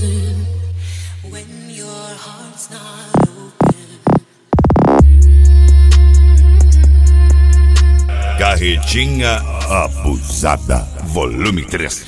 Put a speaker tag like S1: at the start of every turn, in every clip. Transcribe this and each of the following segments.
S1: frozen when your heart's not open.
S2: Carretinha abusada, volume 3.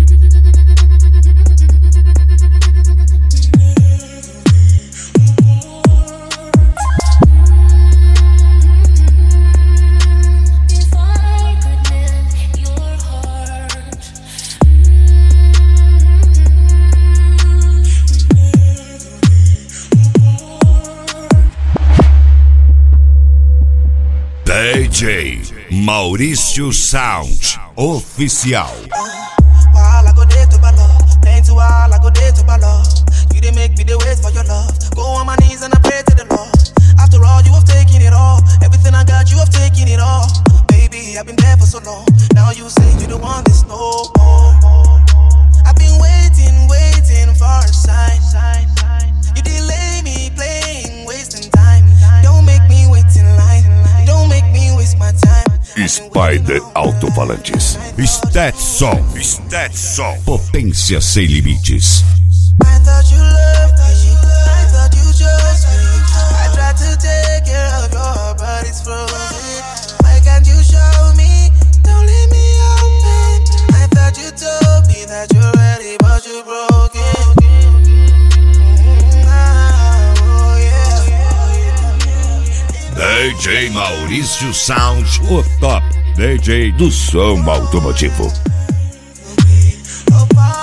S2: DJ Maurício Sound Oficial.
S3: While I go there to my love, playing to while I go there to my love. You didn't make me the wait for your love. Go on my knees and I pray to the Lord. After all, you have taken it all. Everything I got, you have taken it all. Baby, I've been there for so long. Now you say you don't want this no more. I've been waiting for a sign. You delay me playing, wasting time. Don't make me wait in line. Don't make me waste my time.
S2: Spider Alto-Falantes. Stetson. Potência sem limites.
S3: I thought you loved me. I thought you chose me. I tried to take care of your heart, but it's frozen. Why can't you show me? Don't leave me open. I thought you told me that you're ready, but you're broken. Oh yeah.
S2: DJ Maurício Sound, o top DJ do som automotivo.
S3: Oh,